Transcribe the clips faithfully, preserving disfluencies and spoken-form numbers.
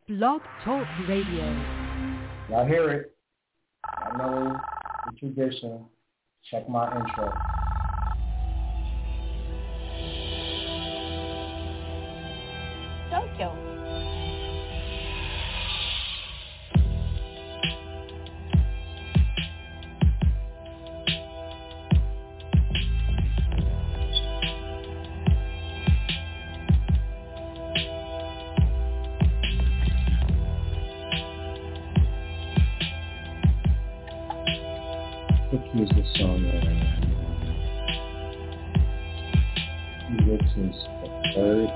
Blog Talk Radio. Y'all hear it. I know the tradition. Check my intro. Tokyo. Here's the song. Uh, this is the third.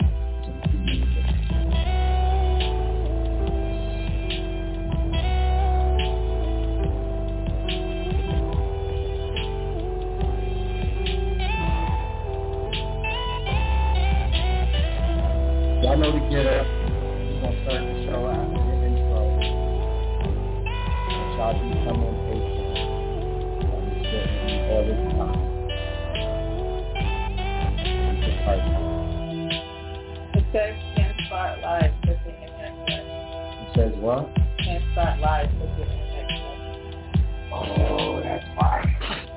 Y'all know to get up. We're gonna start the show after the intro. Y'all be coming patient. All this time. It says can't start live with the internet. It says what? Can't start live with the internet. Oh, that's fine.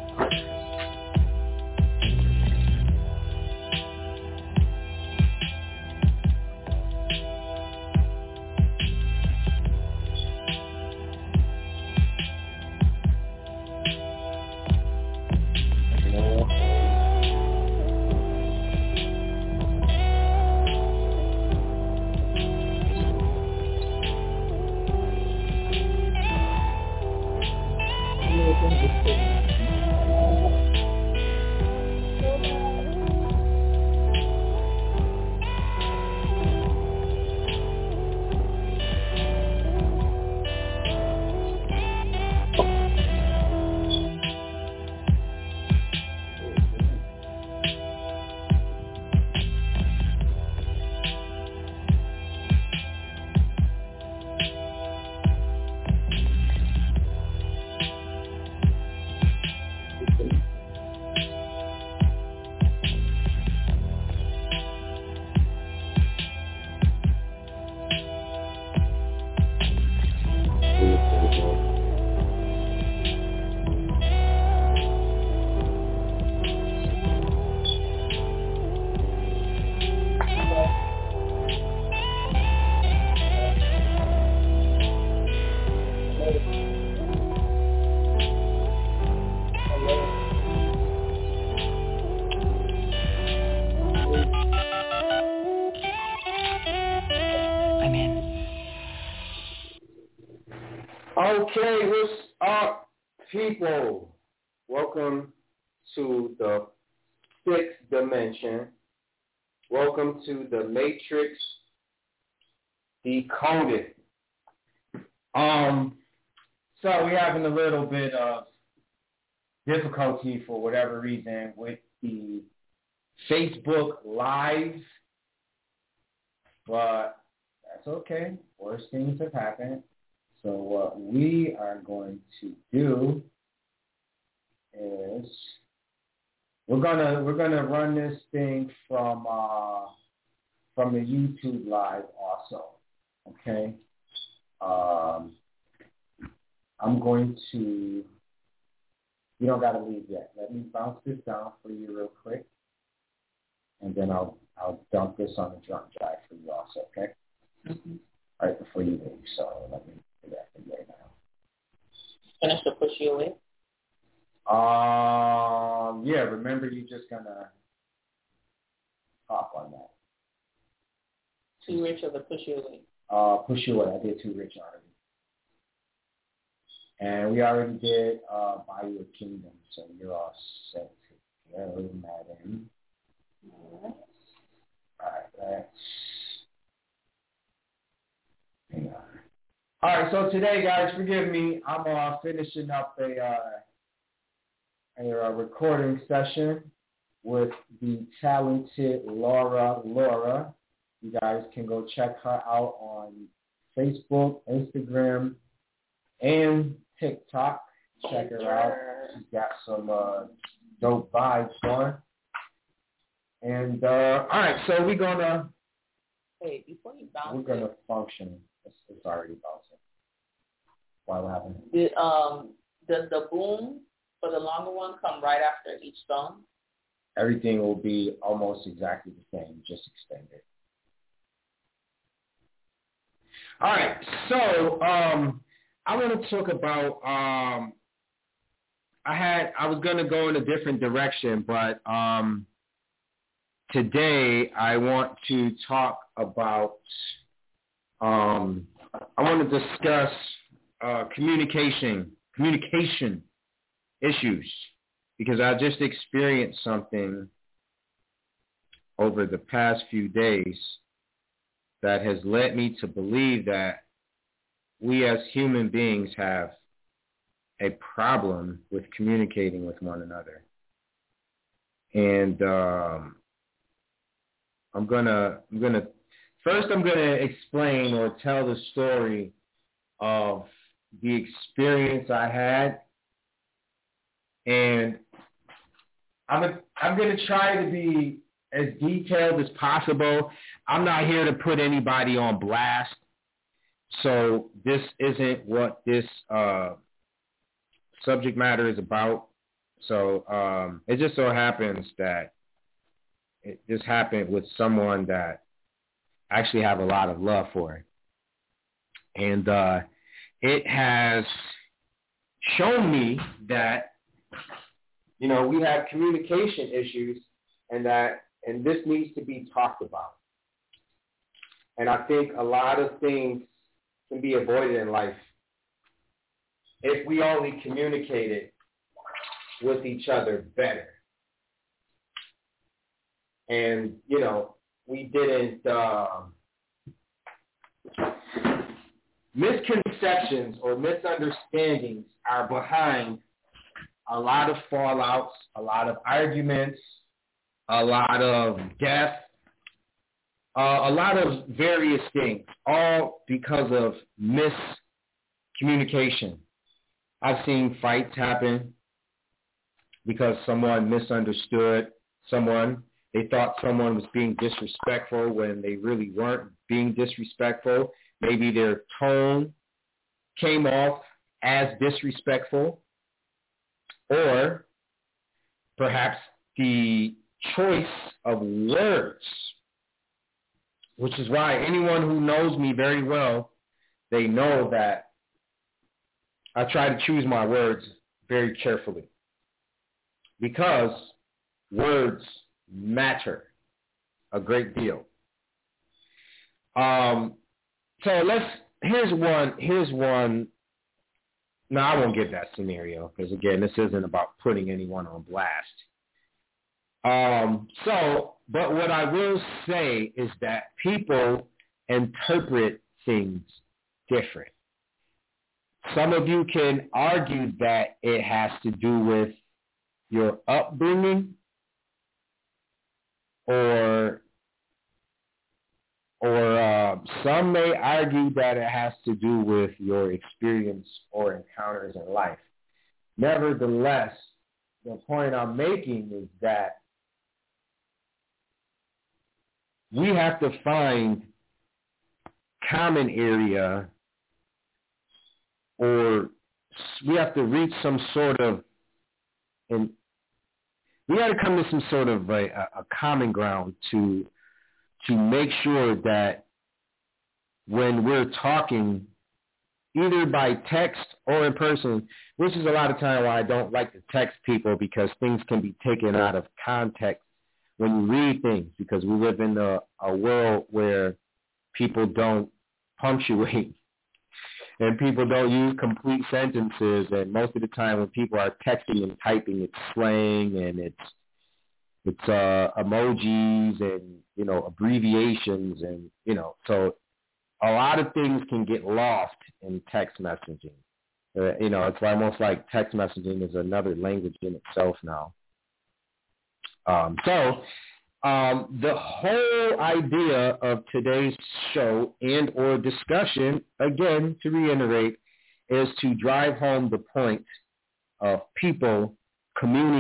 Okay, what's up, people? Welcome to the sixth dimension. Welcome to the Matrix Decoded. Um, so we're having a little bit of difficulty for whatever reason with the Facebook Live, but that's okay. Worse things have happened. So what we are going to do is we're gonna we're gonna run this thing from uh, from the YouTube Live also. Okay. Um, I'm going to. You don't gotta leave yet. Let me bounce this down for you real quick, and then I'll I'll dump this on the jump drive for you also. Okay. Mm-hmm. All right, before you leave. So let me. Right now. Finish to push you away? Um, yeah, remember you're just going to hop on that. Too rich or the push you away? Uh, push you away. I did too rich already. And we already did uh, Buy You a Kingdom, so you're all set to go, madam. All right. All right, let's... Hang on. All right, so today, guys, forgive me. I'm uh, finishing up a, uh, a, a recording session with the talented Laura Laura. You guys can go check her out on Facebook, Instagram, and TikTok. Check her out. She's got some uh, dope vibes going. And, uh, all right, so we're going to Wait, before you bounce we're going to function. It's, it's already bouncing. Why, what happened? The, um, does the boom for the longer one come right after each song? Everything will be almost exactly the same, just extended. All right, so um, I want to talk about. Um, I had I was going to go in a different direction, but um, today I want to talk about. Um, I want to discuss uh, communication communication issues because I just experienced something over the past few days that has led me to believe that we as human beings have a problem with communicating with one another. And um, I'm gonna, I'm gonna, first I'm gonna explain or tell the story of the experience I had, and I'm, a, I'm gonna try to be as detailed as possible. I'm not here to put anybody on blast. So this isn't what this uh, subject matter is about. So um, it just so happens that it just happened with someone that I actually have a lot of love for. And uh, it has shown me that, you know, we have communication issues and that and this needs to be talked about. And I think a lot of things can be avoided in life if we only communicated with each other better. And, you know, we didn't, uh, misconceptions or misunderstandings are behind a lot of fallouts, a lot of arguments, a lot of death, uh, a lot of various things, all because of miscommunication. I've seen fights happen because someone misunderstood someone. They thought someone was being disrespectful when they really weren't being disrespectful. Maybe their tone came off as disrespectful, or perhaps the choice of words, which is why anyone who knows me very well, they know that I try to choose my words very carefully because words matter a great deal. Um, so let's, here's one, here's one. No, I won't give that scenario because, again, this isn't about putting anyone on blast. Um, so, but what I will say is that people interpret things different. Some of you can argue that it has to do with your upbringing or or uh, some may argue that it has to do with your experience or encounters in life. Nevertheless, the point I'm making is that we have to find common area, or we have to reach some sort of, and we got to come to some sort of a, a common ground to to make sure that when we're talking, either by text or in person, which is a lot of time why I don't like to text people because things can be taken out of context when you read things, because we live in a, a world where people don't punctuate and people don't use complete sentences, and most of the time when people are texting and typing, it's slang and it's it's uh, emojis and, you know, abbreviations, and, you know, so a lot of things can get lost in text messaging. Uh, you know, it's almost like text messaging is another language in itself now. Um, so um, the whole idea of today's show and or discussion, again, to reiterate, is to drive home the point of people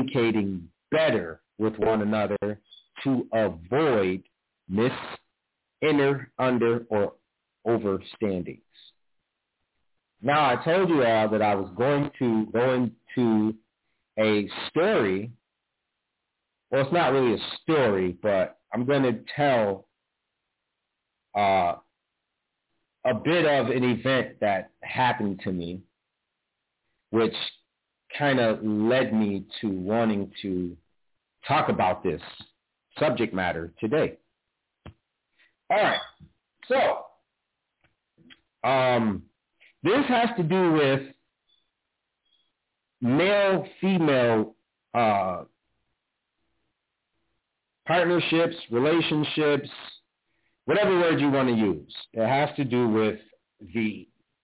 communicating better with one another to avoid inner, under, or overstandings. Now, I told you all that I was going to go into a story. Well, it's not really a story, but I'm going to tell uh, a bit of an event that happened to me, which kind of led me to wanting to talk about this subject matter today. All right. So, um, this has to do with male-female uh, partnerships, relationships, whatever word you want to use. It has to do with the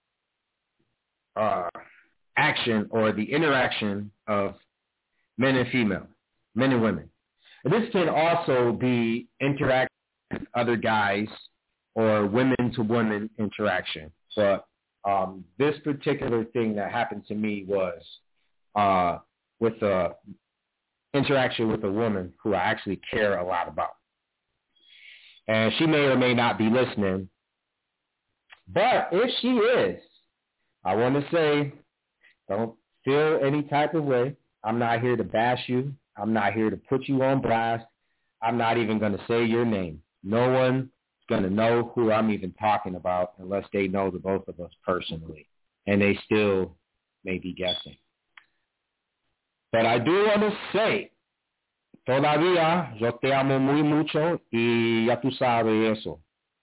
uh, action or the interaction of men and female, men and women. And this can also be interaction with other guys or women-to-women interaction. But um, this particular thing that happened to me was uh, with a interaction with a woman who I actually care a lot about. And she may or may not be listening. But if she is, I want to say, don't feel any type of way. I'm not here to bash you. I'm not here to put you on blast. I'm not even going to say your name. No one's going to know who I'm even talking about unless they know the both of us personally. And they still may be guessing. But I do want to say, todavía yo te amo muy mucho y ya tú sabes eso.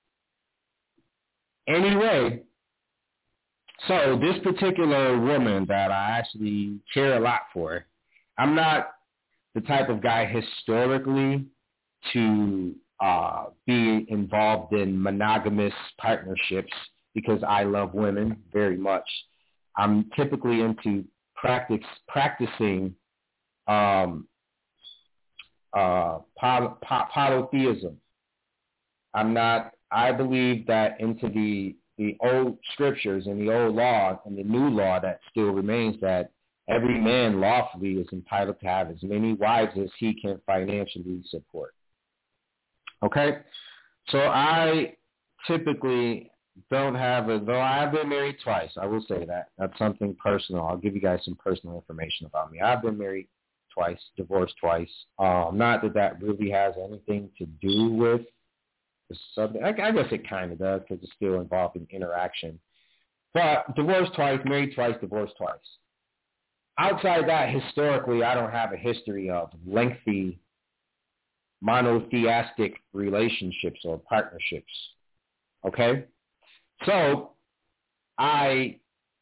Anyway, so this particular woman that I actually care a lot for, I'm not the type of guy historically to uh, be involved in monogamous partnerships because I love women very much. I'm typically into practice, practicing um, uh, poly, polytheism. I'm not, I believe that into the, the old scriptures and the old law and the new law that still remains that every man lawfully is entitled to have as many wives as he can financially support. Okay? So I typically don't have a, though I have been married twice, I will say that. That's something personal. I'll give you guys some personal information about me. I've been married twice, divorced twice. Um, not that that really has anything to do with the subject. I, I guess it kind of does because it's still involved in interaction. But divorced twice, married twice, divorced twice. Outside that, historically, I don't have a history of lengthy monotheistic relationships or partnerships. Okay? So I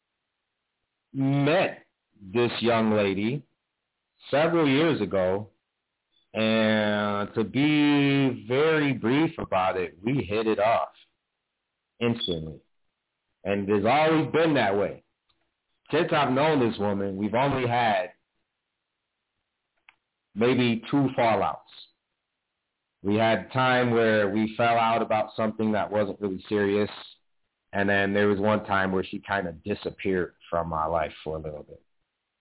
met this young lady several years ago, and to be very brief about it, we hit it off instantly. And it's always been that way. Since I've known this woman, we've only had maybe two fallouts. We had time where we fell out about something that wasn't really serious, and then there was one time where she kind of disappeared from my life for a little bit.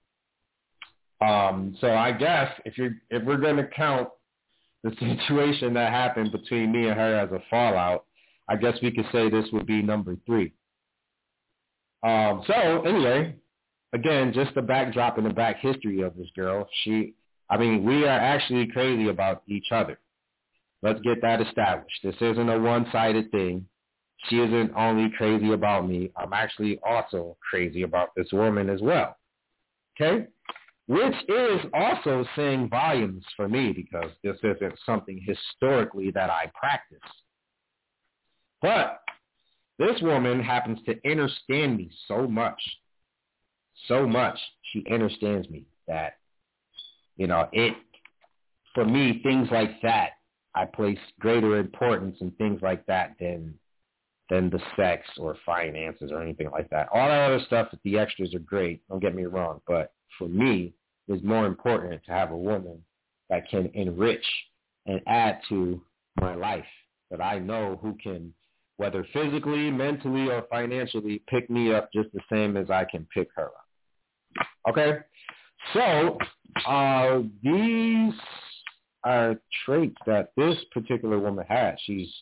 Um, so I guess if you're if we're going to count the situation that happened between me and her as a fallout, I guess we could say this would be number three. Um, so anyway, again, just the backdrop and the back history of this girl. She, I mean, we are actually crazy about each other. Let's get that established. This isn't a one-sided thing. She isn't only crazy about me. I'm actually also crazy about this woman as well. Okay? Which is also saying volumes for me because this isn't something historically that I practice. But this woman happens to understand me so much, so much. She understands me that, you know, it, for me, things like that, I place greater importance in things like that than than the sex or finances or anything like that. All that other stuff, the extras are great, don't get me wrong, but for me, it's more important to have a woman that can enrich and add to my life, that I know who can, whether physically, mentally, or financially, pick me up just the same as I can pick her up. Okay? So, uh, these are traits that this particular woman has. She's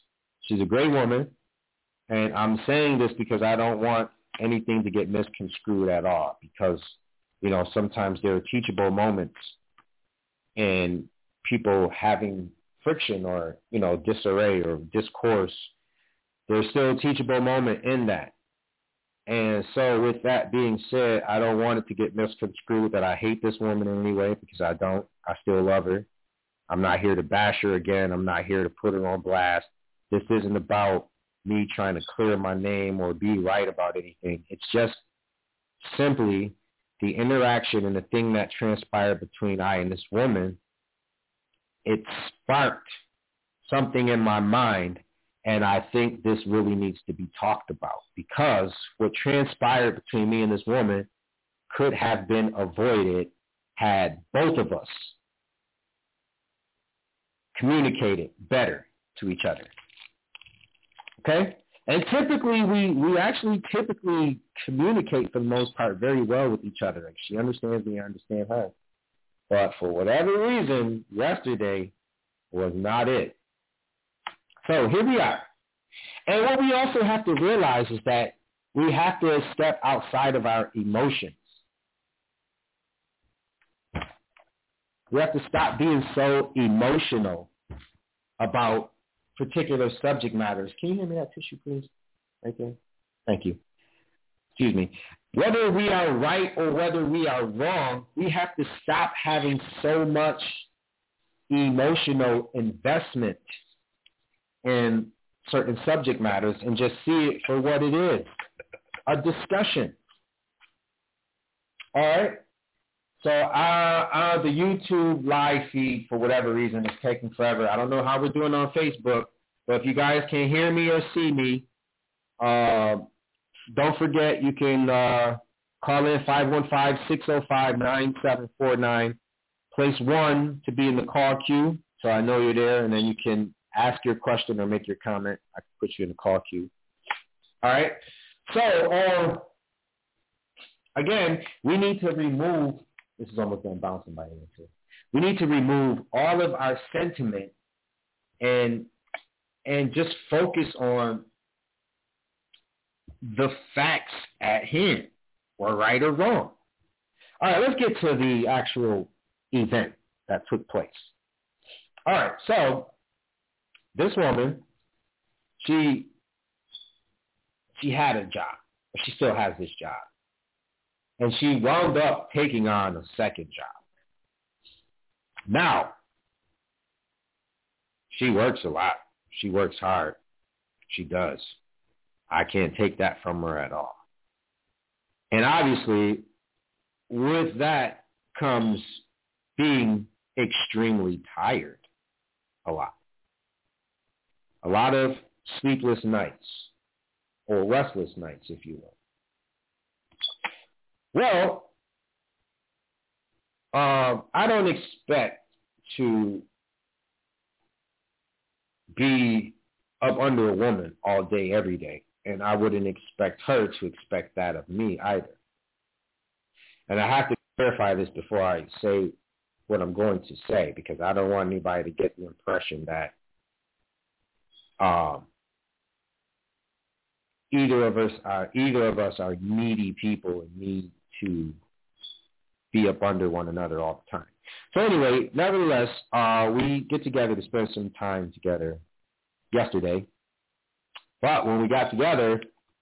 She's a great woman. And I'm saying this because I don't want anything to get misconstrued at all, because, you know, sometimes there are teachable moments in people having friction or, you know, disarray or discourse. There's still a teachable moment in that. And so with that being said, I don't want it to get misconstrued that I hate this woman in any way, because I don't. I still love her. I'm not here to bash her again. I'm not here to put her on blast. This isn't about me trying to clear my name or be right about anything. It's just simply the interaction and the thing that transpired between I and this woman. It sparked something in my mind, and I think this really needs to be talked about, because what transpired between me and this woman could have been avoided had both of us communicated better to each other. Okay? And typically, we, we actually typically communicate for the most part very well with each other. Like, she understands me, I understand her. But for whatever reason, yesterday was not it. So here we are. And what we also have to realize is that we have to step outside of our emotions. We have to stop being so emotional about particular subject matters. Can you hand me that tissue, please? Right there. Thank you. Excuse me. Whether we are right or whether we are wrong, we have to stop having so much emotional investment in certain subject matters and just see it for what it is, a discussion. All right? So uh, uh, the YouTube live feed, for whatever reason, is taking forever. I don't know how we're doing on Facebook, but if you guys can hear me or see me, uh, don't forget you can uh, call in five one five, six oh five, nine seven four nine. Place one to be in the call queue, so I know you're there, and then you can ask your question or make your comment. I can put you in the call queue. All right? So, uh, again, we need to remove, this is almost going bouncing by here too. We need to remove all of our sentiment and and just focus on the facts at hand, or right or wrong. All right, let's get to the actual event that took place. All right, so this woman, she she had a job. She still has this job. And she wound up taking on a second job. Now, she works a lot. She works hard. She does. I can't take that from her at all. And obviously, with that comes being extremely tired a lot. A lot of sleepless nights, or restless nights, if you will. Well, um, I don't expect to be up under a woman all day, every day. And I wouldn't expect her to expect that of me either. And I have to clarify this before I say what I'm going to say, because I don't want anybody to get the impression that um, either of us are either of us are needy people and need to be up under one another all the time. So anyway, nevertheless, uh, we get together to spend some time together yesterday. But when we got together,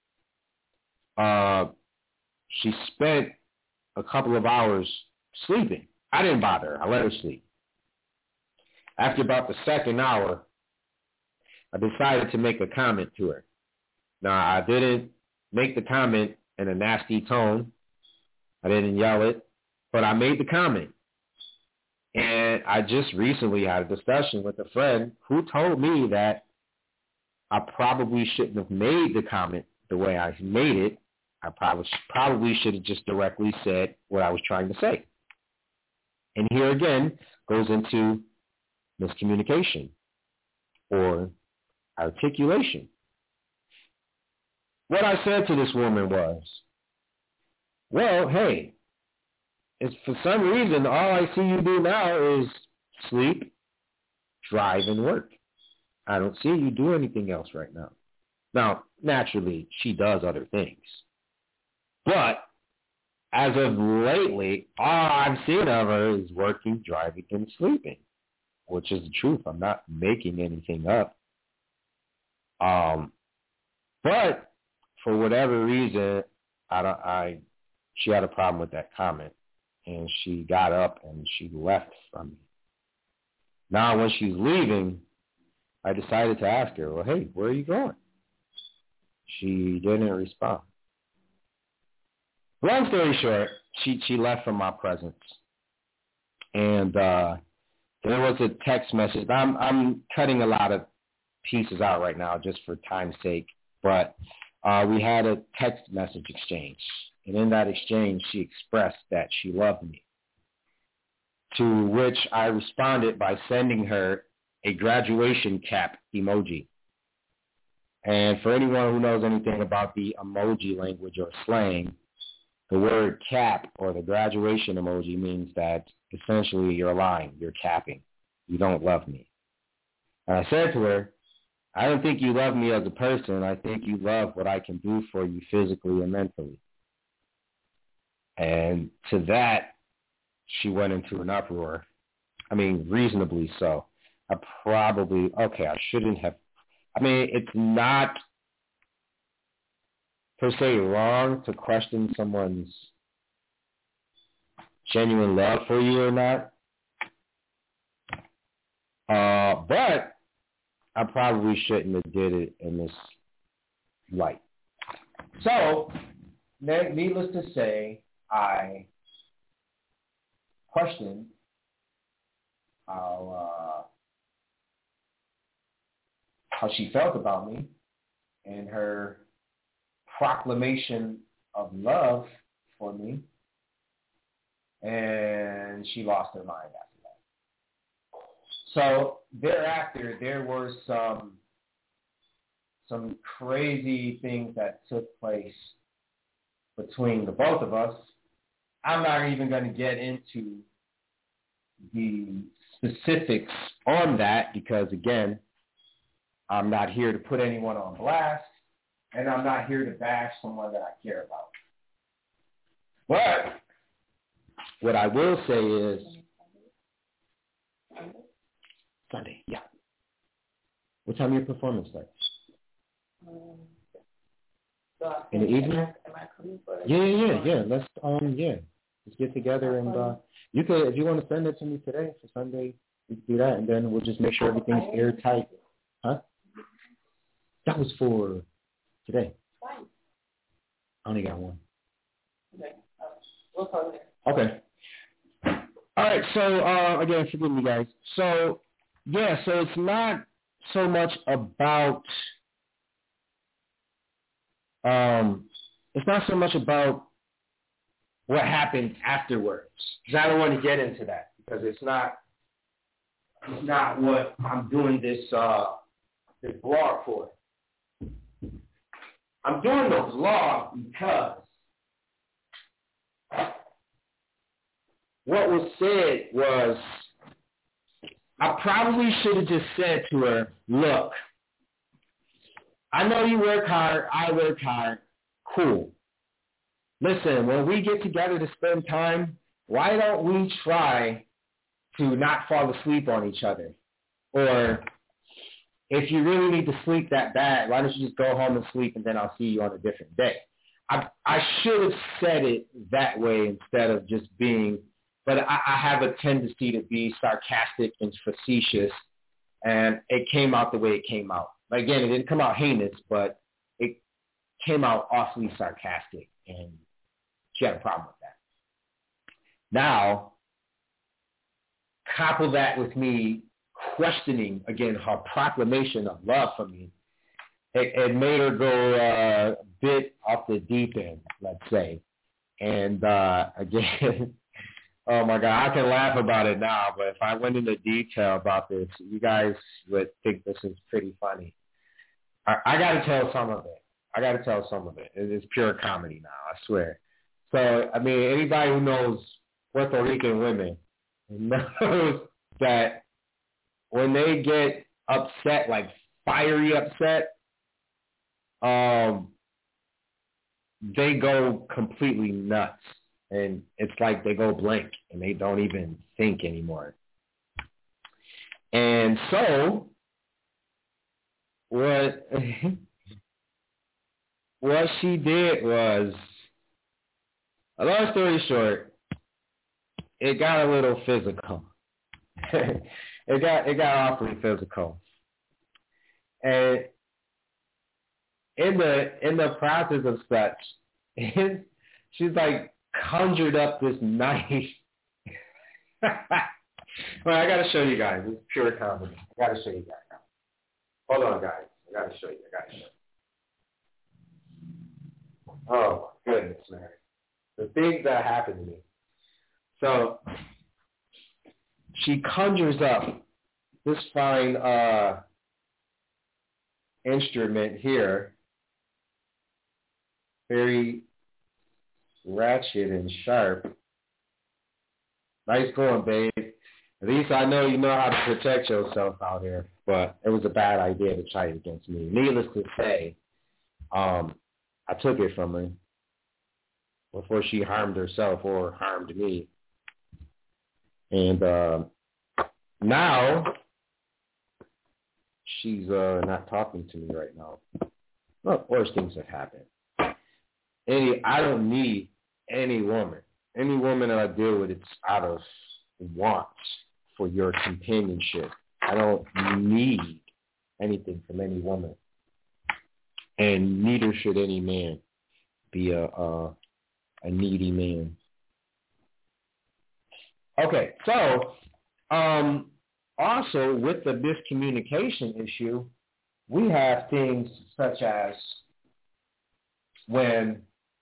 uh, she spent a couple of hours sleeping. I didn't bother her. I let her sleep. After about the second hour, I decided to make a comment to her. Now, I didn't make the comment in a nasty tone. I didn't yell it, but I made the comment. And I just recently had a discussion with a friend who told me that I probably shouldn't have made the comment the way I made it. I probably probably should have just directly said what I was trying to say. And here again goes into miscommunication or articulation. What I said to this woman was, well, hey, it's for some reason all I see you do now is sleep, drive, and work. I don't see you do anything else right now. Now, naturally, she does other things. But as of lately, all I've seen of her is working, driving, and sleeping, which is the truth. I'm not making anything up. Um, but for whatever reason, I don't, I, she had a problem with that comment, and she got up and she left from me. Now, when she's leaving, I decided to ask her, well, hey, where are you going? She didn't respond. Long story short, she, she left from my presence. And uh, there was a text message. I'm, I'm cutting a lot of pieces out right now just for time's sake. But uh, we had a text message exchange. And in that exchange, she expressed that she loved me. To which I responded by sending her a graduation cap emoji. And for anyone who knows anything about the emoji language or slang, the word cap or the graduation emoji means that essentially you're lying, you're capping. You don't love me. And I said to her, I don't think you love me as a person. I think you love what I can do for you physically and mentally. And to that, she went into an uproar. I mean, reasonably so. I probably, okay, I shouldn't have. I mean, it's not per se wrong to question someone's genuine love for you or not. Uh, but I probably shouldn't have did it in this light. So, needless to say, I questioned how, uh, how she felt about me and her proclamation of love for me, and she lost her mind after that. So thereafter, there were some some crazy things that took place between the both of us. I'm not even going to get into the specifics on that because, again, I'm not here to put anyone on blast, and I'm not here to bash someone that I care about. But what I will say is Sunday, yeah. What time your performance starts? Um, so In the evening? Am I, am I coming for it? Yeah, yeah, yeah, yeah. Let's um, yeah, let's get together and uh, you could, if you want to send it to me today for Sunday, we can do that, and then we'll just make sure everything's airtight. Huh? That was for today. Fine. I only got one. Okay. Uh, we'll call it there. Okay. All right. So uh, again, forgive me, guys. So yeah, so it's not so much about um, it's not so much about what happened afterwards, because I don't want to get into that because it's not it's not what I'm doing this uh, this blog for. I'm doing the vlog because what was said was, I probably should have just said to her, look, I know you work hard, I work hard, cool. Listen, when we get together to spend time, why don't we try to not fall asleep on each other? Or if you really need to sleep that bad, why don't you just go home and sleep and then I'll see you on a different day? I, I should have said it that way instead of just being, but I, I have a tendency to be sarcastic and facetious, and it came out the way it came out. Again, it didn't come out heinous, but it came out awfully sarcastic, and she had a problem with that. Now, couple that with me questioning, again, her proclamation of love for me, it, it made her go uh, a bit off the deep end, let's say. And uh, again, oh my God, I can laugh about it now, but if I went into detail about this, you guys would think this is pretty funny. I, I got to tell some of it. I got to tell some of it. It is pure comedy now, I swear. So, I mean, anybody who knows Puerto Rican women knows that when they get upset, like fiery upset, um, they go completely nuts. And it's like they go blank and they don't even think anymore. And so what what she did was, a long story short, it got a little physical. it got it got awfully physical. And in the in the process of such, she's like conjured up this knife. Well, I gotta show you guys. It's pure comedy. I gotta show you guys now. Hold on, guys. I gotta show you. I gotta show you. Oh my goodness, man. The things that happened to me. So she conjures up this fine uh, instrument here, very ratchet and sharp. Nice going, babe. At least I know you know how to protect yourself out here, but it was a bad idea to try it against me. Needless to say, um, I took it from her before she harmed herself or harmed me. And uh, now she's uh, not talking to me right now. Well, worse things have happened. Any, I don't need any woman. Any woman that I deal with, it's out of want for your companionship. I don't need anything from any woman. And neither should any man be a, a, a needy man. Okay, so um, also with the miscommunication issue, we have things such as when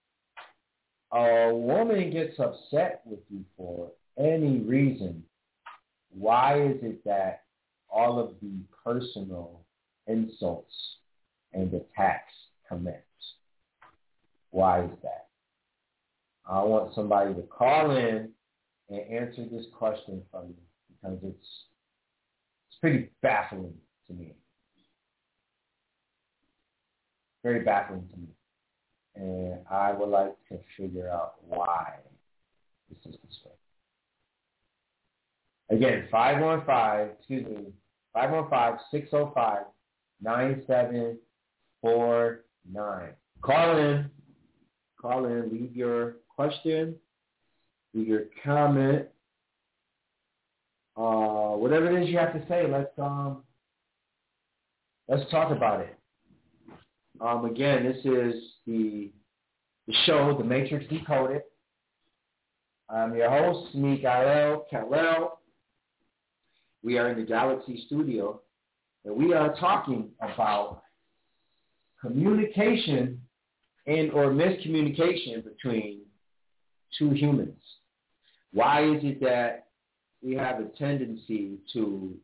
a woman gets upset with you for any reason, why is it that all of the personal insults and attacks commence? Why is that? I want somebody to call in and answer this question from me because it's it's pretty baffling to me. Very baffling to me. And I would like to figure out why this is this way. Again, five one five, excuse me, five one five, six oh five, nine seven four nine. Call in. Call in. Leave your question. Leave your comment. Uh, whatever it is you have to say, let's um, let's talk about it. Um, again, this is the the show, The Matrix Decoded. I'm your host, Mikael Kal-El. We are in the Galaxy Studio, and we are talking about communication and or miscommunication between two humans. Why is it that we have a tendency to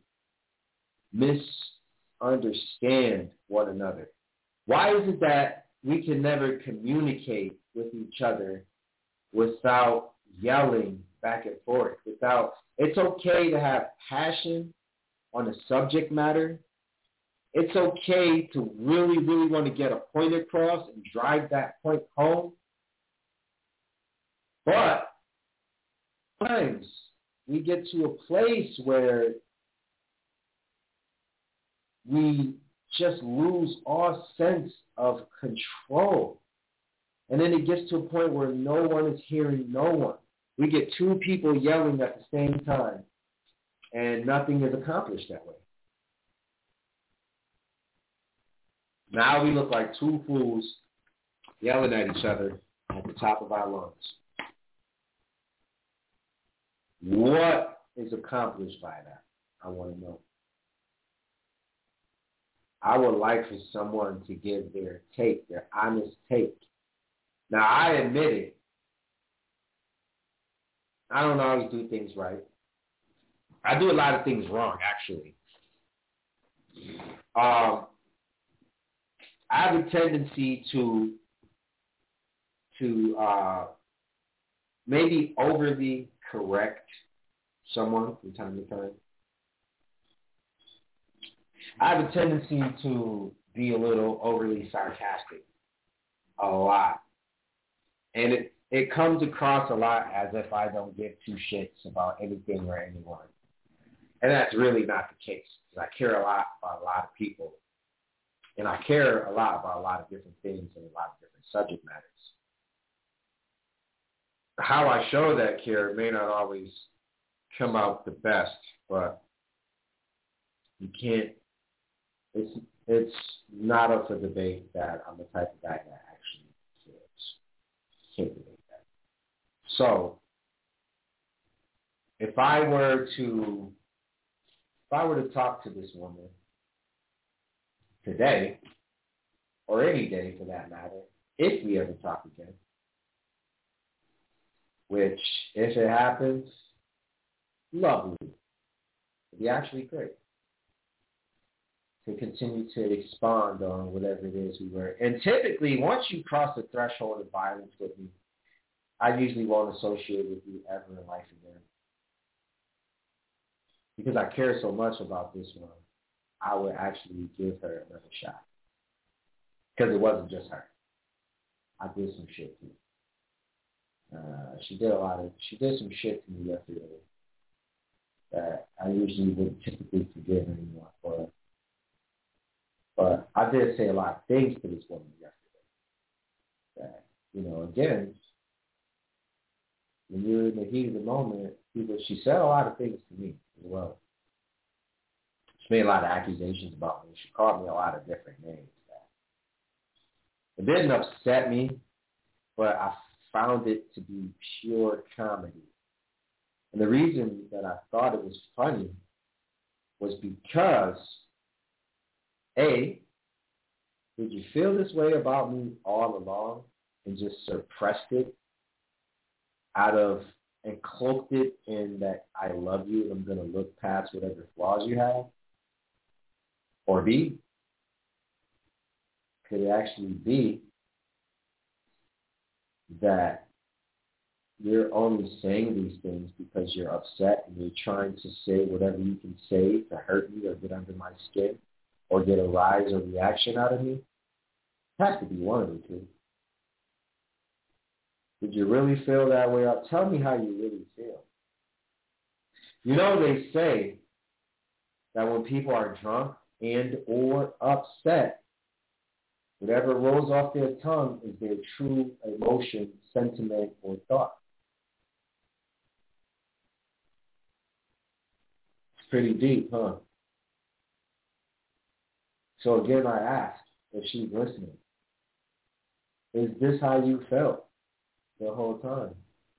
misunderstand one another? Why is it that we can never communicate with each other without yelling back and forth? Without, it's okay to have passion on a subject matter. It's okay to really, really want to get a point across and drive that point home. But sometimes we get to a place where we just lose all sense of control. And then it gets to a point where no one is hearing no one. We get two people yelling at the same time, and nothing is accomplished that way. Now we look like two fools yelling at each other at the top of our lungs. What is accomplished by that? I want to know. I would like for someone to give their take, their honest take. Now, I admit it. I don't always do things right. I do a lot of things wrong, actually. Um, I have a tendency to to uh, maybe overly correct someone from time to time. I have a tendency to be a little overly sarcastic. A lot. And it, it comes across a lot as if I don't give two shits about anything or anyone. And that's really not the case. Because I care a lot about a lot of people. And I care a lot about a lot of different things and a lot of different subject matters. How I show that care may not always come out the best, but you can't, it's it's not up for debate that I'm the type of guy that actually cares. Can't debate that. So, if I were to, if I were to talk to this woman today, or any day for that matter, if we ever talk again, which, if it happens, lovely. It'd be actually great to continue to expand on whatever it is we were. And typically, once you cross the threshold of violence with me, I usually won't associate with you ever in life again. Because I care so much about this one, I would actually give her another shot. Because it wasn't just her. I did some shit too. Uh, she did a lot of, she did some shit to me yesterday that I usually wouldn't typically forgive anyone for. But I did say a lot of things to this woman yesterday that, you know, again, when you're in the heat of the moment, people, she said a lot of things to me as well. She made a lot of accusations about me. She called me a lot of different names. It didn't upset me, but I found it to be pure comedy. And the reason that I thought it was funny was because, A, did you feel this way about me all along and just suppressed it out of, and cloaked it in that I love you and I'm going to look past whatever flaws you have? Or B, could it actually be that you're only saying these things because you're upset and you're trying to say whatever you can say to hurt me or get under my skin or get a rise or reaction out of me? It has to be one of the two. Did you really feel that way? Tell me how you really feel. You know, they say that when people are drunk and or upset, whatever rolls off their tongue is their true emotion, sentiment, or thought. It's pretty deep, huh? So again, I ask if she's listening, is this how you felt the whole time?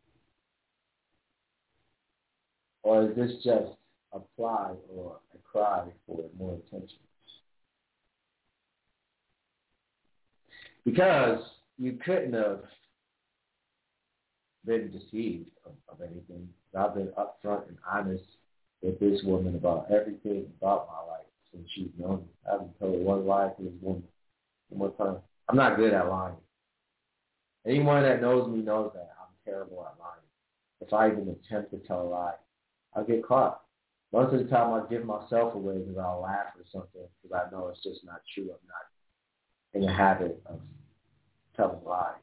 Or is this just a ply or a cry for more attention? Because you couldn't have been deceived of, of anything. I've been upfront and honest with this woman about everything about my life since she's known me. I haven't told one lie to this woman one more time. I'm not good at lying. Anyone that knows me knows that I'm terrible at lying. If I even attempt to tell a lie, I'll get caught. Most of the time I'll give myself away because I'll laugh or something because I know it's just not true. I'm not in the habit of telling lies.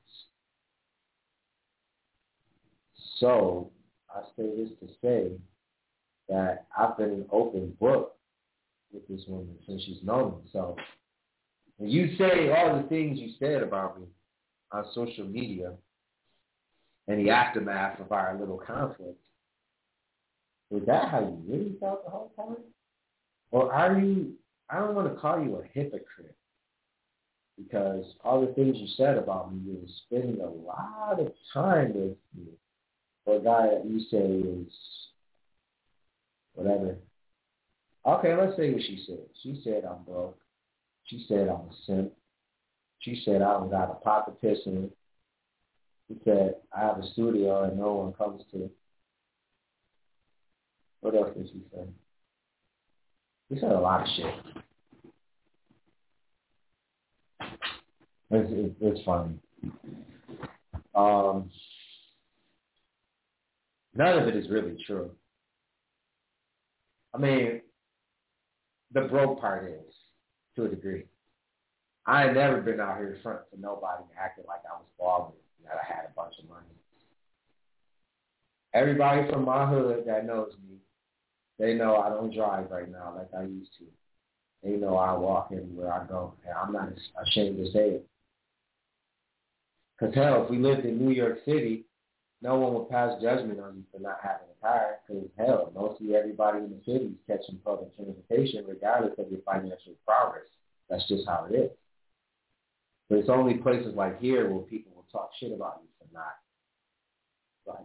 So I say this to say that I've been an open book with this woman since she's known me. So when you say all the things you said about me on social media and the aftermath of our little conflict, is that how you really felt the whole time? Or are you, I don't want to call you a hypocrite, because all the things you said about me, you were spending a lot of time with me for a guy that you say is whatever. Okay, let's say what she said. She said I'm broke. She said I'm a simp. She said I don't got a pot to piss in. She said I have a studio and no one comes to. What else did she say? She said a lot of shit. It's, it, it's funny. Um, none of it is really true. I mean, the broke part is, to a degree. I ain't never been out here front to nobody acting like I was balling, that I had a bunch of money. Everybody from my hood that knows me, they know I don't drive right now like I used to. They know I walk everywhere I go, and I'm not ashamed to say it. Because, hell, if we lived in New York City, no one would pass judgment on you for not having a car. Because, hell, mostly everybody in the city is catching public transportation regardless of your financial progress. That's just how it is. But it's only places like here where people will talk shit about you for not driving.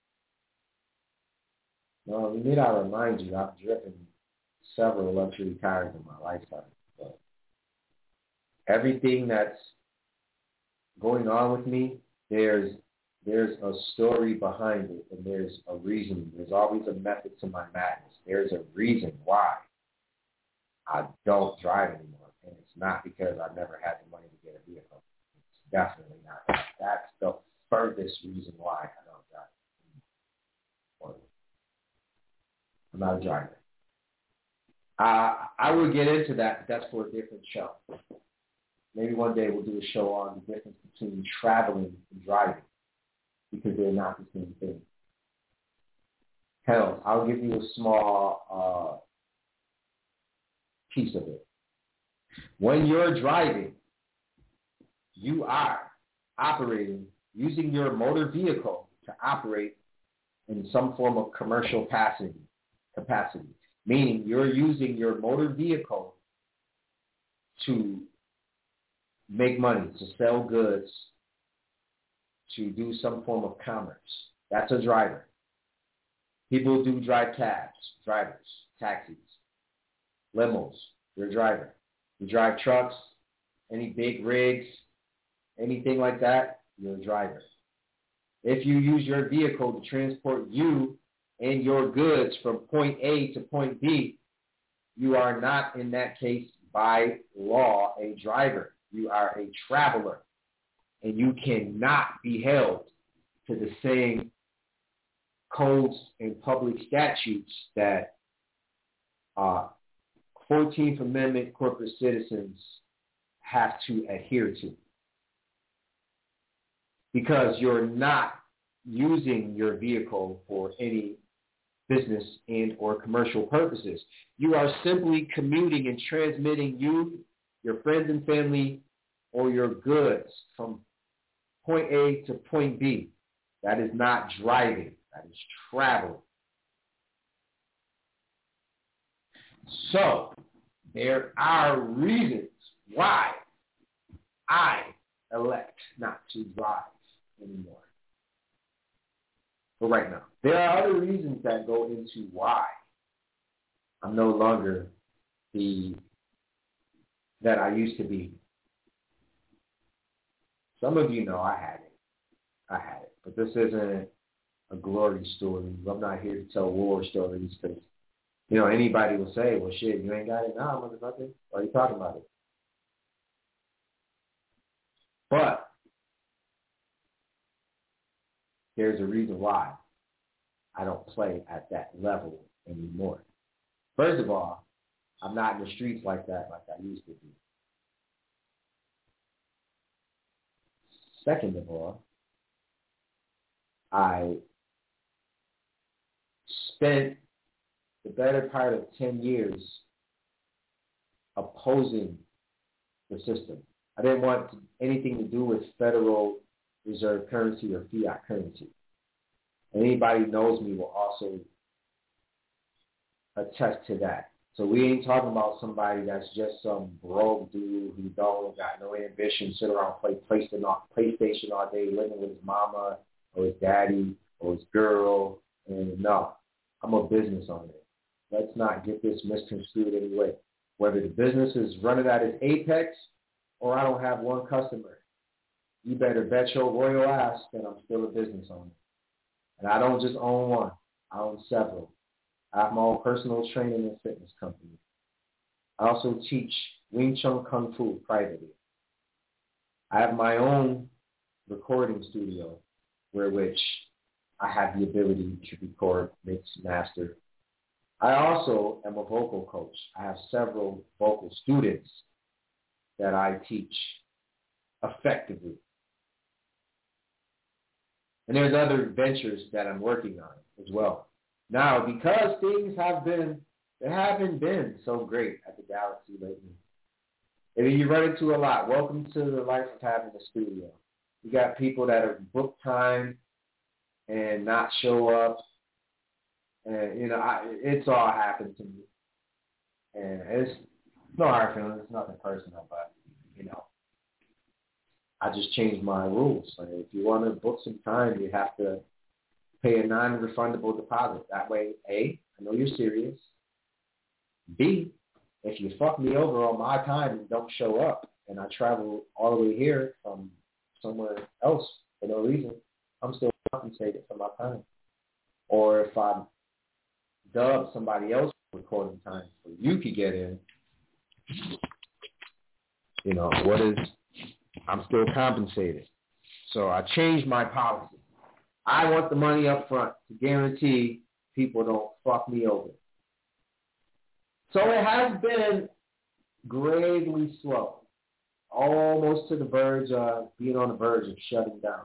No, you need to remind you, I've driven several luxury cars in my lifetime. But everything that's going on with me, there's there's a story behind it, and there's a reason. There's always a method to my madness. There's a reason why I don't drive anymore, and it's not because I never had the money to get a vehicle. It's definitely not that. That's the furthest reason why I don't drive. I'm not a driver. Uh, I would get into that, but that's for a different show. Maybe one day we'll do a show on the difference between traveling and driving, because they're not the same thing. Hell, I'll give you a small uh, piece of it. When you're driving, you are operating, using your motor vehicle to operate in some form of commercial capacity, capacity, meaning you're using your motor vehicle to make money, to sell goods, to do some form of commerce. That's a driver. People do drive cabs, drivers, taxis, limos. You're a driver. You drive trucks, any big rigs, anything like that, you're a driver. If you use your vehicle to transport you and your goods from point A to point B, you are not, in that case, by law, a driver. You are a traveler, and you cannot be held to the same codes and public statutes that uh, fourteenth Amendment corporate citizens have to adhere to, because you're not using your vehicle for any business and or commercial purposes. You are simply commuting and transmitting you, your friends and family, or your goods from point A to point B. That is not driving. That is travel. So there are reasons why I elect not to drive anymore. For right now. There are other reasons that go into why I'm no longer the that I used to be. Some of you know I had it. I had it. But this isn't a glory story. I'm not here to tell war stories because, you know, anybody will say, well, shit, you ain't got it now, motherfucker. Why are you talking about it? But there's a reason why I don't play at that level anymore. First of all, I'm not in the streets like that like I used to be. Second of all, I spent the better part of ten years opposing the system. I didn't want anything to do with Federal Reserve currency or fiat currency. Anybody who knows me will also attest to that. So we ain't talking about somebody that's just some broke dude who don't got no ambition, sit around play PlayStation all day, living with his mama or his daddy or his girl. And no, I'm a business owner. Let's not get this misconstrued anyway. Whether the business is running at its apex or I don't have one customer, you better bet your royal ass that I'm still a business owner. And I don't just own one. I own several. I have my own personal training and fitness company. I also teach Wing Chun Kung Fu privately. I have my own recording studio where which I have the ability to record, mix, master. I also am a vocal coach. I have several vocal students that I teach effectively. And there's other ventures that I'm working on as well. Now, because things have been, they haven't been so great at the Galaxy lately. I mean, you run into a lot. Welcome to the life of having a studio. You got people that are book time and not show up. And, you know, I, it's all happened to me. And it's no hard feelings. It's nothing personal, but, you know, I just changed my rules. Like, if you want to book some time, you have to pay a non-refundable deposit. That way, A, I know you're serious. B, if you fuck me over on my time and don't show up, and I travel all the way here from somewhere else for no reason, I'm still compensated for my time. Or if I dub somebody else recording time so you could get in, you know, what is, I'm still compensated. So I changed my policy. I want the money up front to guarantee people don't fuck me over. So it has been gravely slow, almost to the verge of being on the verge of shutting down.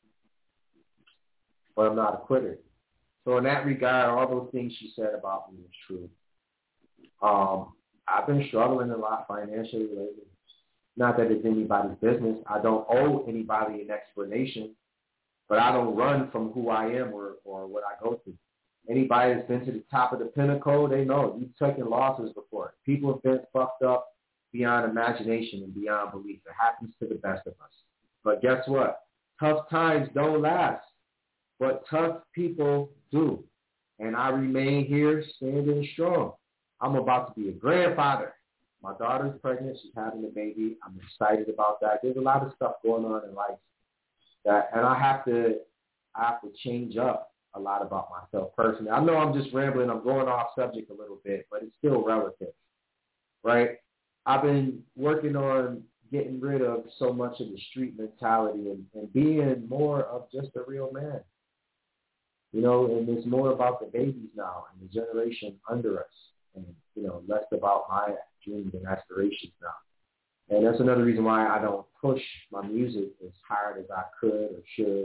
But I'm not a quitter. So in that regard, all those things she said about me is true. Um, I've been struggling a lot financially lately. Not that it's anybody's business. I don't owe anybody an explanation, but I don't run from who I am or, or what I go through. Anybody that's been to the top of the pinnacle, they know you've taken losses before. People have been fucked up beyond imagination and beyond belief. It happens to the best of us. But guess what? Tough times don't last, but tough people do. And I remain here standing strong. I'm about to be a grandfather. My daughter's pregnant. She's having a baby. I'm excited about that. There's a lot of stuff going on in life that, and I have to, I have to change up a lot about myself personally. I know I'm just rambling. I'm going off subject a little bit, but it's still relative, right? I've been working on getting rid of so much of the street mentality and, and being more of just a real man. You know, and it's more about the babies now and the generation under us and, you know, less about my dreams and aspirations now. And that's another reason why I don't push my music as hard as I could or should,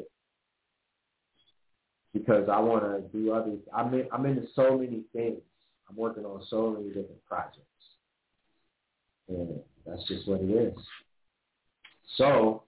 because I want to do other, I'm, in, I'm into so many things. I'm working on so many different projects. And that's just what it is. So,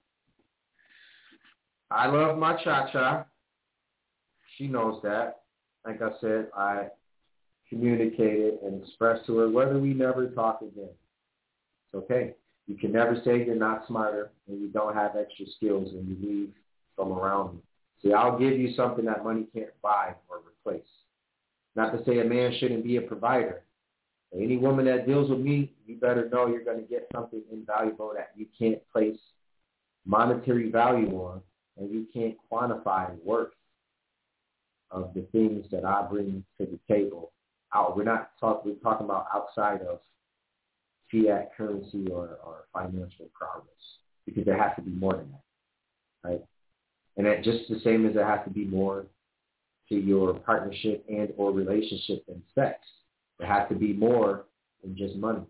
I love my cha-cha. She knows that. Like I said, I communicated and expressed to her whether we never talk again. It's okay. You can never say you're not smarter and you don't have extra skills and you leave from around me. See, I'll give you something that money can't buy or replace. Not to say a man shouldn't be a provider. Any woman that deals with me, you better know you're going to get something invaluable that you can't place monetary value on and you can't quantify worth of the things that I bring to the table. Out, we're not talking. We're talking about outside of fiat currency or, or financial progress, because there has to be more than that, right? And that just the same as there has to be more to your partnership and or relationship than sex. There has to be more than just money.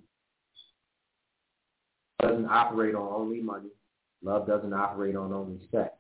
It doesn't operate on only money. Love doesn't operate on only sex.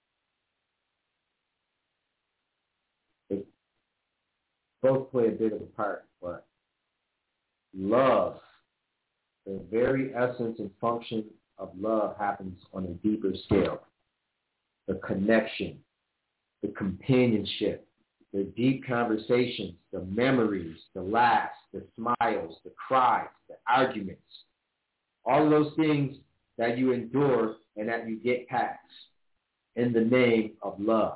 They both play a bit of a part, but love, the very essence and function of love happens on a deeper scale. The connection, the companionship, the deep conversations, the memories, the laughs, the smiles, the cries, the arguments, all of those things that you endure and that you get past in the name of love.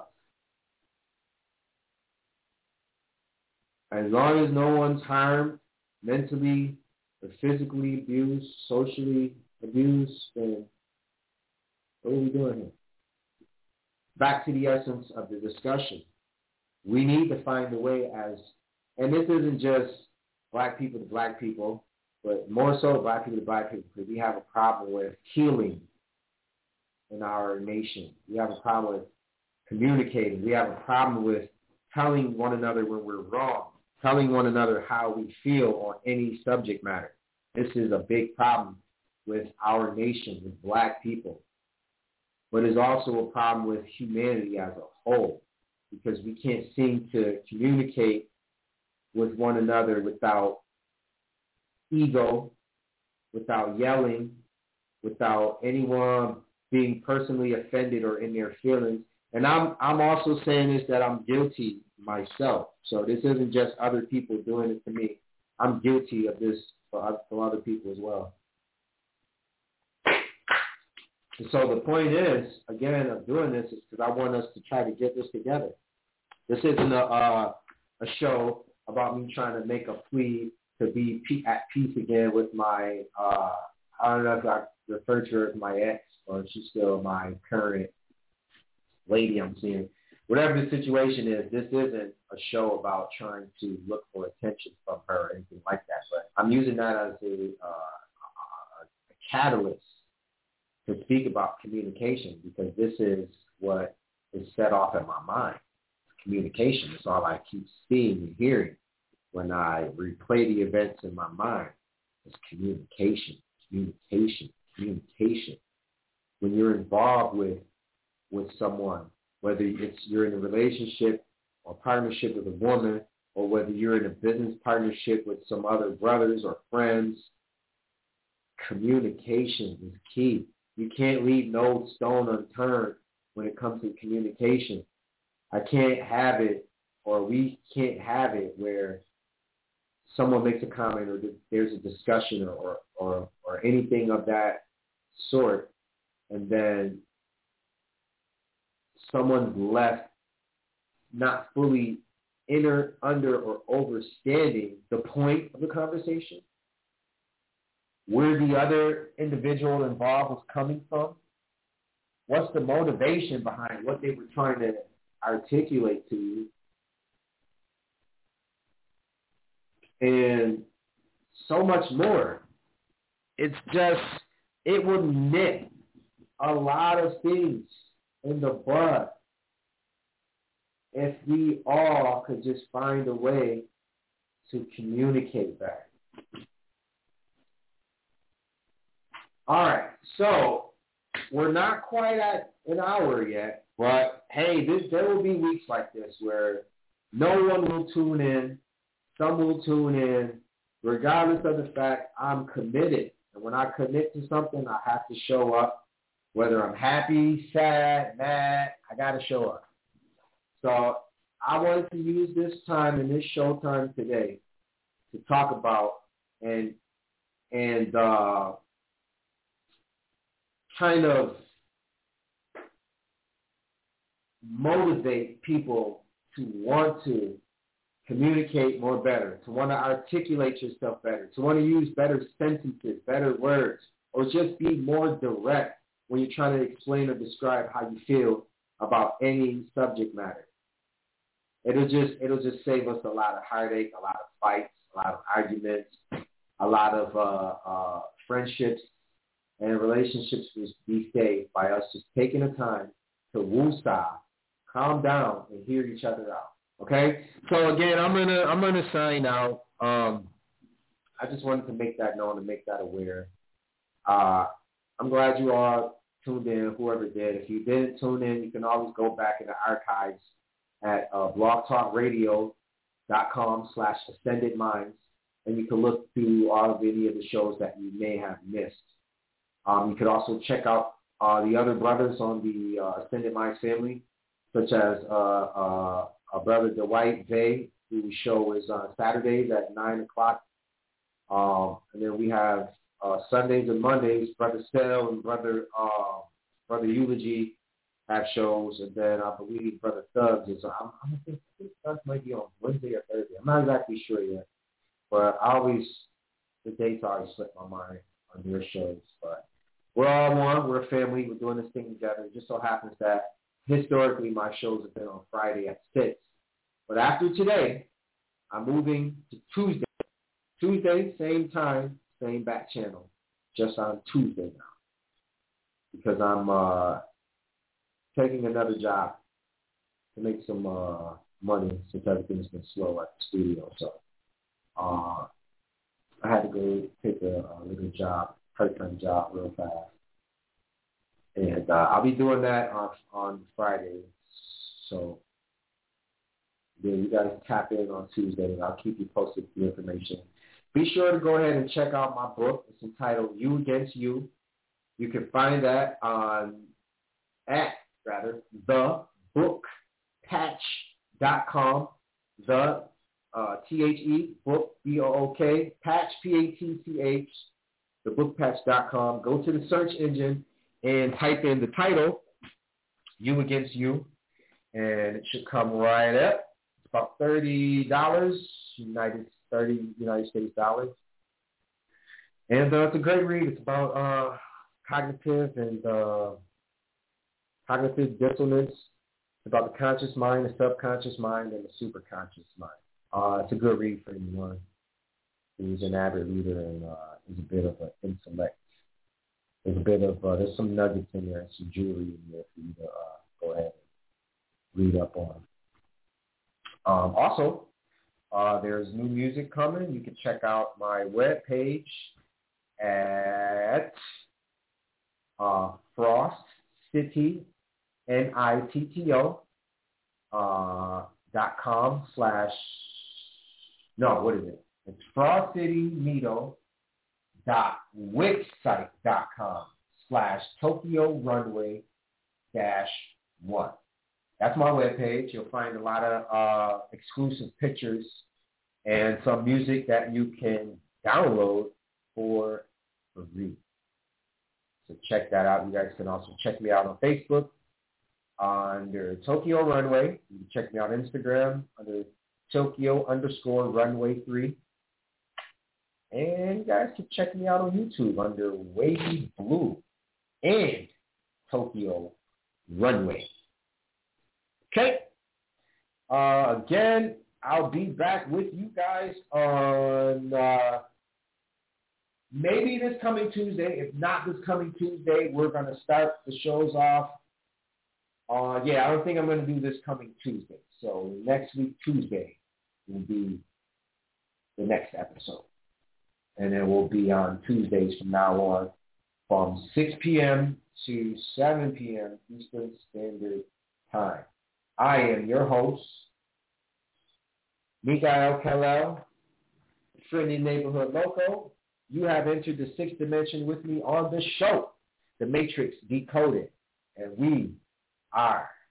As long as no one's harmed, mentally or physically abused, socially abused, then what are we doing here? Back to the essence of the discussion. We need to find a way as, and this isn't just black people to black people, but more so black people to black people, because we have a problem with healing in our nation. We have a problem with communicating. We have a problem with telling one another when we're wrong. telling one another how we feel on any subject matter. This is a big problem with our nation, with black people. But it's also a problem with humanity as a whole, because we can't seem to communicate with one another without ego, without yelling, without anyone being personally offended or in their feelings. And I'm I'm also saying this, that I'm guilty myself. So this isn't just other people doing it to me. I'm guilty of this for, for other people as well. And so the point is, again, of doing this is because I want us to try to get this together. This isn't a, uh, a show about me trying to make a plea to be at peace again with my, uh, I don't know if I refer to her as my ex or if she's still my current lady I'm seeing. Whatever the situation is, this isn't a show about trying to look for attention from her or anything like that. But I'm using that as a, uh, a catalyst to speak about communication, because this is what is set off in my mind. Communication is all I keep seeing and hearing when I replay the events in my mind. It's communication, communication, communication. When you're involved with with someone, whether it's you're in a relationship or partnership with a woman, or whether you're in a business partnership with some other brothers or friends, communication is key. You can't leave no stone unturned when it comes to communication. I can't have it, or we can't have it, where someone makes a comment or there's a discussion or, or, or, or anything of that sort, and then someone's left not fully inner, under, or overstanding the point of the conversation, where the other individual involved was coming from, what's the motivation behind what they were trying to articulate to you, and so much more. It's just, it would nip a lot of things in the bud if we all could just find a way to communicate better. All right, so we're not quite at an hour yet, but hey, this, there will be weeks like this where no one will tune in, some will tune in, regardless of the fact I'm committed. And when I commit to something, I have to show up. Whether I'm happy, sad, mad, I got to show up. So I wanted to use this time and this show time today to talk about and and uh, kind of motivate people to want to communicate more better, to want to articulate yourself better, to want to use better sentences, better words, or just be more direct when you're trying to explain or describe how you feel about any subject matter. It'll just it'll just save us a lot of heartache, a lot of fights, a lot of arguments, a lot of uh, uh, friendships and relationships will be saved by us just taking the time to woosah, calm down, and hear each other out. Okay? So again, I'm gonna I'm gonna sign out. Um, I just wanted to make that known and make that aware. Uh, I'm glad you all tuned in, whoever did. If you didn't tune in, you can always go back in the archives at uh, blogtalkradio.com slash Ascended Minds, and you can look through all of any of the shows that you may have missed. Um, you could also check out uh, the other brothers on the uh, Ascended Minds family, such as uh, uh, our brother Dwight Vay, whose show is on Saturdays at nine o'clock. Um, and then we have uh, Sundays and Mondays, Brother Sell and Brother uh, Brother Eulogy have shows. And then I believe Brother Thugs is, I'm, I'm, I think Thugs might be on Wednesday or Thursday. I'm not exactly sure yet. But I always, the dates always slip my mind on their shows. But we're all one. We're a family. We're doing this thing together. It just so happens that historically my shows have been on Friday at six. But after today, I'm moving to Tuesday. Tuesday, same time, same back channel, just on Tuesday now. Because I'm uh, taking another job to make some uh, money since everything's been slow at the studio. So uh, I had to go take a, a little job, part-time job real fast. And uh, I'll be doing that on on Friday. So yeah, you guys tap in on Tuesday, and I'll keep you posted with the information. Be sure to go ahead and check out my book. It's entitled You Against You. You can find that on, at, rather, the book patch dot com. The, uh, T H E, book, B O O K, patch, P A T C H, the book patch dot com. Go to the search engine and type in the title, You Against You, and it should come right up. It's about thirty dollars, United thirty United States dollars. And uh, it's a great read. It's about uh, cognitive and uh, cognitive dissonance. It's about the conscious mind, the subconscious mind, and the superconscious mind. Uh, it's a good read for anyone who's an avid reader and uh, is a bit of an intellect. There's a bit of, uh, there's some nuggets in there and some jewelry in there for you to uh, go ahead and read up on. Um, also, uh, there's new music coming. You can check out my webpage at uh, Frost City, N I T T O, uh, dot com slash, no, what is it? It's Frost City Nito dot wixsite dot com slash Tokyo Runway dash one. That's my webpage. You'll find a lot of uh, exclusive pictures and some music that you can download for free. So check that out. You guys can also check me out on Facebook under Tokyo Runway. You can check me out on Instagram under Tokyo underscore runway three. And you guys can check me out on YouTube under Wavy Blue and Tokyo Runway. Okay. Uh, again, I'll be back with you guys on uh, maybe this coming Tuesday. If not this coming Tuesday, we're going to start the shows off. Uh, yeah, I don't think I'm going to do this coming Tuesday. So next week, Tuesday, will be the next episode. And then we'll be on Tuesdays from now on from six p.m. to seven p.m. Eastern Standard Time. I am your host, Mikael Kalel, Friendly Neighborhood Loco. You have entered the sixth dimension with me on the show, The Matrix Decoded, and we are